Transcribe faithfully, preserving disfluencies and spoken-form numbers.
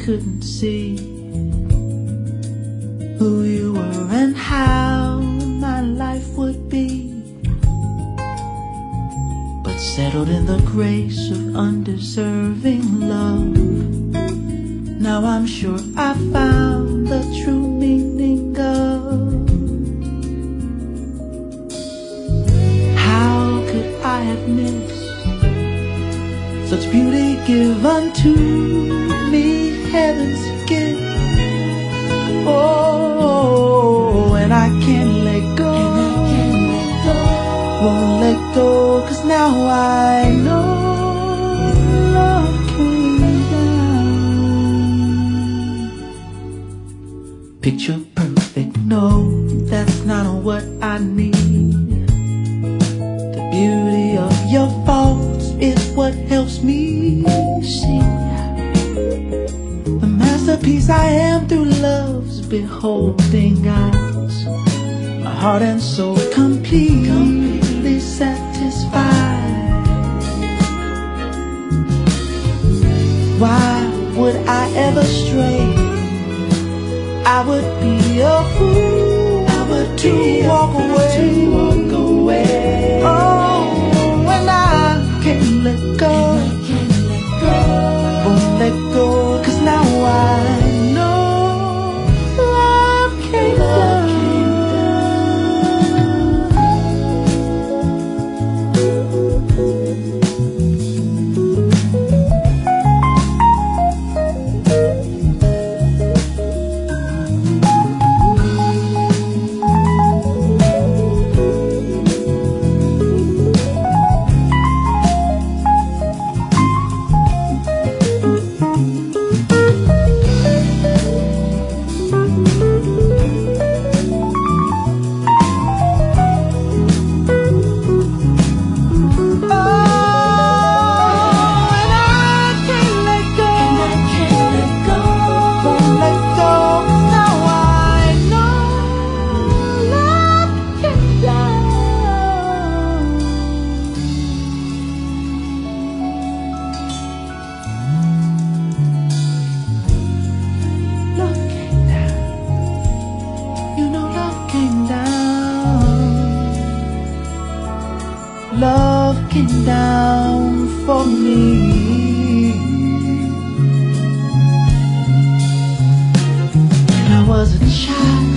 couldn't see who you were and how my life would be, but settled in the grace of undeserving love. Now I'm sure I found the true meaning of how could I have missed such beauty given to me, heaven's gift. Oh, and I can't let go, and I can't let go, won't let go, 'cause now I know love came down. Picture perfect, no, that's not what I need. The beauty of your faults is what helps me see the masterpiece I am through love's beholding eyes. My heart and soul complete, completely satisfied. Why would I ever stray? I would be a fool I would to walk away, to walk away. Oh, when I can't let go, won't let go, 'cause now I know love came down. Love came down for me. When I was a child,